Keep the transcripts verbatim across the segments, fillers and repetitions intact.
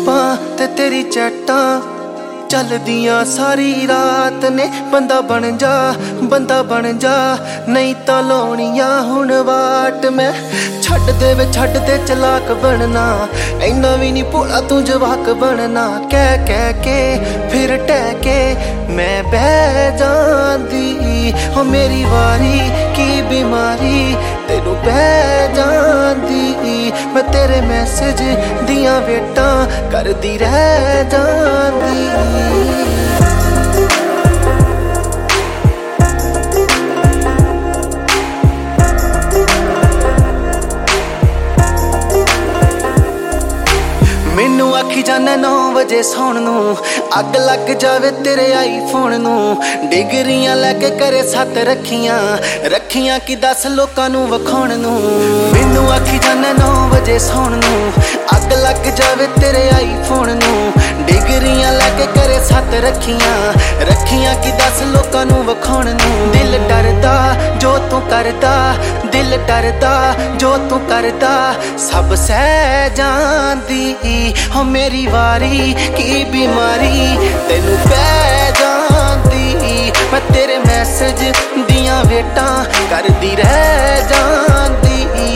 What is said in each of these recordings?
व्हाट्सएपां ते तेरी चैटां चलदियां सारी रात ने। बंदा बन जा बंदा बन जा नहीं तां लाउणियां हुण वाट। मैं छड्ड दे वे छड्ड दे चलाक बनना, इन्ना भी नहीं भोला तू जवाक बनना। कह कह के फिर टह के मैं बह जांदी, हो मेरी वारी की बीमारी तेनू बह जांदी। मैं तेरे मैसेज दियां वेटां करदी रह जांदी। मैनू आखी जाने नौ बजे सौण नू, अग लग जावे तेरे आईफोन नू। डिगरियां लैके करे सत्त रखियां रखियां कि दस लोकां नू वखाउण नू। मैनू आखी जाने नौ बजे सौण नू, अग लग जावे तेरे आईफोन नू। डिगरियां लैके करे सत्त रखियां रखियां कि दस लोकां नू वखाउण नू। दिल डरदा जो तू करदा, दिल डरदा जो तू करदा, सब सह जांदी। हो मेरी वारी की बीमारी तेनू पै जांदी। मैं तेरे मैसेज दियां वेटां करदी रह जांदी।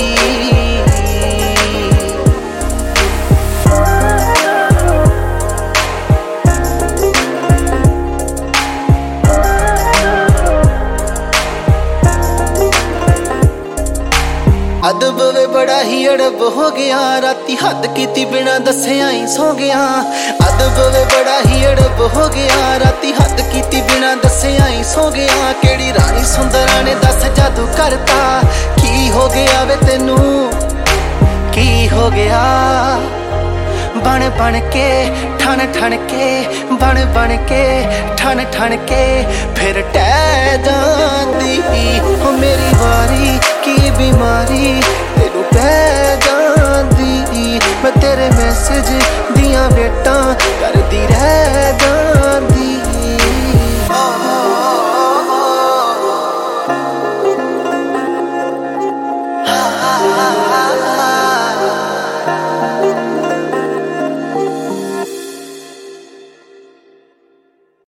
अदब वे बड़ा ही अड़ब हो गया, राती हद कीती बिना दस्सिया ही सो गया। अदब वे बड़ा ही अड़ब हो गया, राती हद कीती बिना दस्सिया ही सो गया। केड़ी रानी सुंदरा ने दस जादू करता, की हो गया वे तेनू की हो गया। बन बन के ठन ठन के बन बन के ठन ठन के फिर टह जांदी। हो मेरी वारी